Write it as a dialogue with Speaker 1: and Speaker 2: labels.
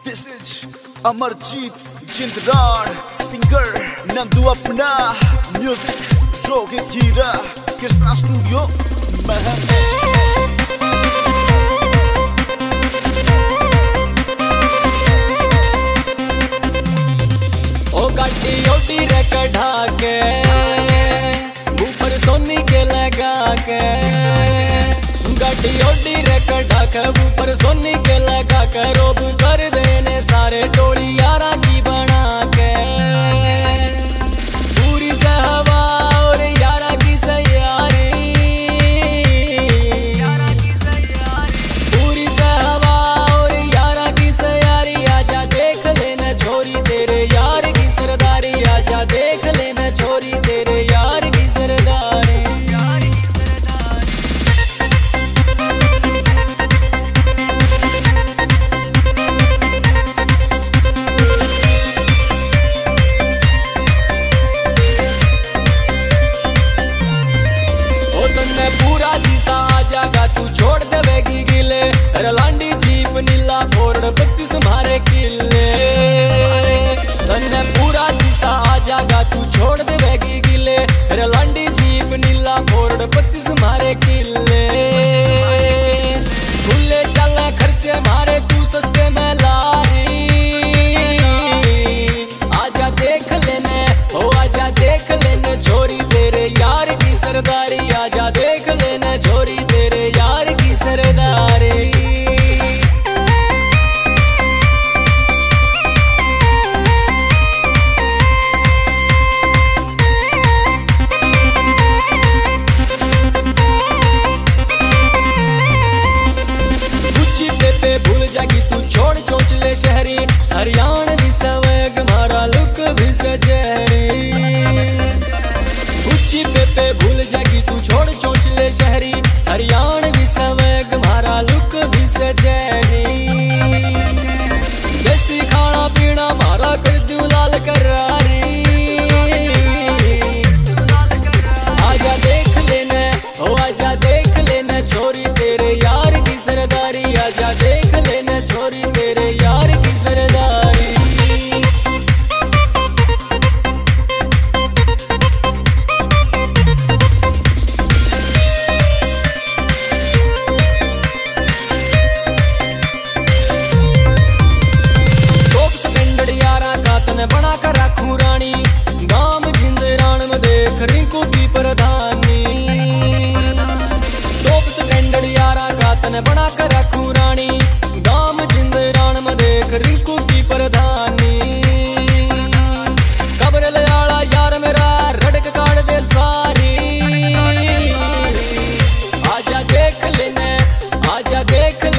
Speaker 1: This is Amarjeet Jindran, singer Nandu Apna, music Rohit Gira, Krishna Studio,
Speaker 2: ओ गाड़ी OT रे कढ़ा के ऊपर सोनी के लगा के गाड़ी ओटी रे कढ़ा के ऊपर सोनी के लगा के रोब कर देने सारे टोली यारा की बना के पूरी सहवा और यारा की सयारी पूरी सहवा और यारा की सयारी आजा देख लेना छोरी तेरे यार की सरदारी आजा देख लेना छोरी तेरे यार की सरदारी पूरा जीसा आ जागा तू छोड़ देवेगी गिले रलांडी जीप नीला फोर्ड 25 मारे किले तन्ने पूरा जीसा आ जागा तू छोड़ देवेगी गिले रलांडी जीप नीला फोर्ड 25 मारे किले खुले चले खर्चे मारे तू सस्ते में लारी आजा देख लेने ओ आजा देख लेने छोरी तेरे यार की सरदारी आजा देख लेना छोरी तेरे यार की सरदारी ऊंची पे भूल जागी तू छोड़ चोंचले शहरी हरियाणा भी सवेग मारा लुक भी सजहरी ऊंची पे भूल जागी तू छोड़ चोंचले शहरी हरियाणा भी सवेग मारा लुक भी सजहरी देसी खाना पीना मारा कर दू लाल करारी आजा देख लेना ओ आजा देख लेना छोरी तेरे यार की सरदारी आजा देख लेना छोरी तेरे यार की सरदारी बना कर रखूं रानी गांव जिंदरान में देख रिंकू की प्रधानी टॉप स्टैंडर्ड यारा का तने बना कर रखूं रानी गांव जिंदरान में देख रिंकू की प्रधानी कब्र ले आला यार मेरा रड़क काट दे सारी आजा देख लेने आजा देख